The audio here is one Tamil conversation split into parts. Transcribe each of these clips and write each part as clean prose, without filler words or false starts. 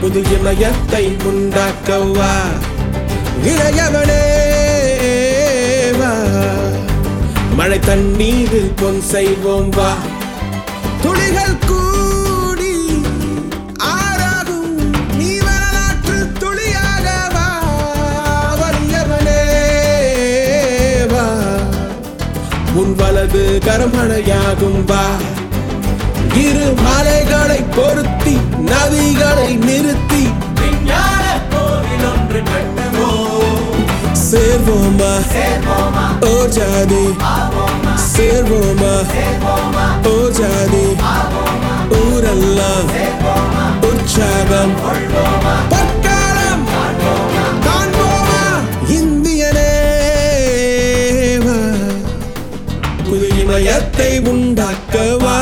புது இமயத்தை உண்டாக்கவா இளையவனே வா மழை தண்ணீரில் பொன் செய்வோம் வா துளிகள் கூடி ஆறாகும் நீ வரலாற்று துளியாக வா வலியவனே வா உன் வலது கரமழையாகும் வா இரு மலைகளை பொருத்தி நதிகளை நிறுத்தி விஞ்ஞான கோவில் ஒன்று கட்டுவோம் சேர்வோமா ஓர் ஜாதி சேர்வோமா ஓர் ஜாதி ஊரெல்லாம் உற்சாகம் பொற்காலம் காண்போமா இந்தியனே வா புது இமயத்தை உண்டாக்கவா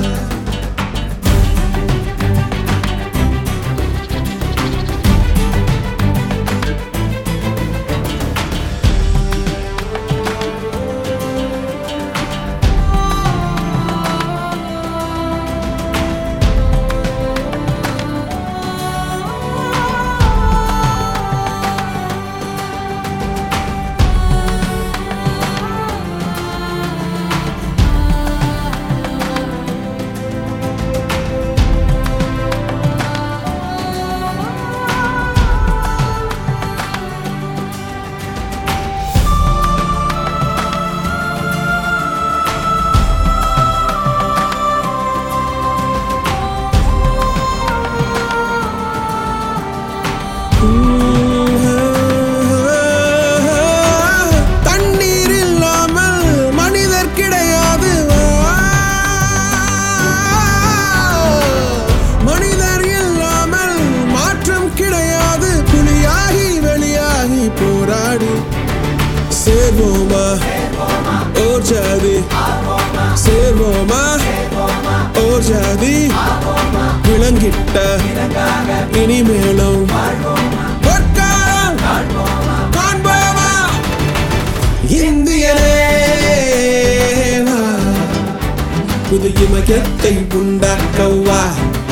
தண்ணீர் இல்லாமல் மனிதர் கிடையாது மனிதர் இல்லாமல் மாற்றம் கிடையாது புலியாகி வெளியாகி போராடி சேர்வோமா ஓர் ஜாதி சேர்வோமா ஓர் ஜாதி விளங்கிட்ட இனிமேலும் இந்தியனே புது இமயத்தை உண்டாக்கவா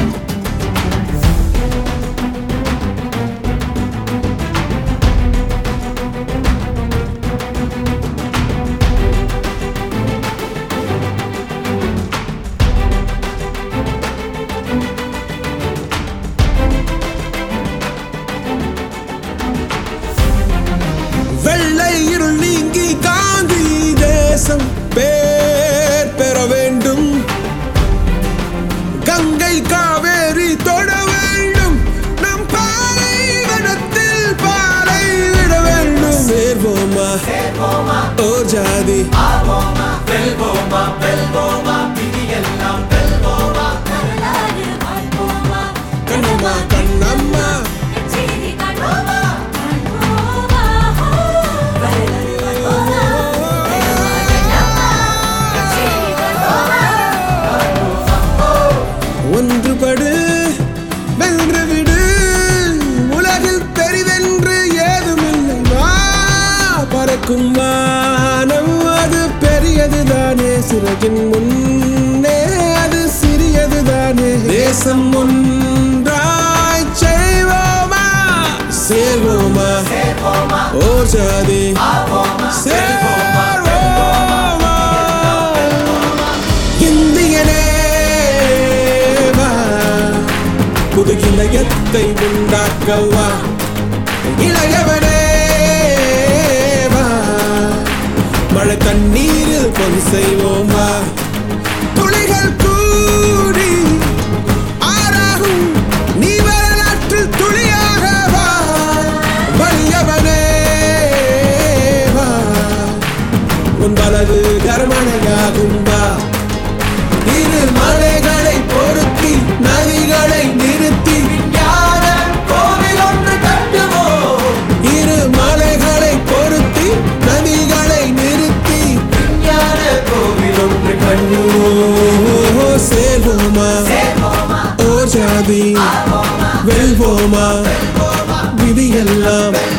வெள்ளை இருள் நீங்கி காந்தி தேசம் பேர் பெற வேண்டும் கங்கை காவேரி தொட வேண்டும் நம் பாலைவனத்தில் பாலை விட வேண்டும் சேர்வோமா ஓர் ஜாதி கண்ணம்மா கண்ணம்மா ஒன்றுபடு வென்று விடு உலகில் பெரிதென்று ஏதுமில்லை வா பறக்கும் வானம் அது பெரியதுதானே சிறகின் முன்னே அது சிறியதுதானே தேசம் ஒன்றாய் செய்வோமா சேர்வோமா ஓர் ஜாதி சேர்வோமா இந்தியனே புது இமயத்தை உண்டாக்கவா இளையவனே வா மழை தண்ணீரில் பொன் செய்வோமா துளிகள் கூடி ஆறாகும் நீ வரலாற்று துளியாக வா வலியவனே வா உன் வலது கரமழையாகும் வா இரு மலைகளை பொருத்தி நதிகளை நிறுத்தி விஞ்ஞான கோவில் ஒன்று கட்டுவோம் இரு மலைகளை பொருத்தி நதிகளை நிறுத்தி விஞ்ஞான கோவில் ஒன்று கட்டுவோம் சேர்வோமா ஓர் ஜாதி வெல்வோமா விதியெல்லாம்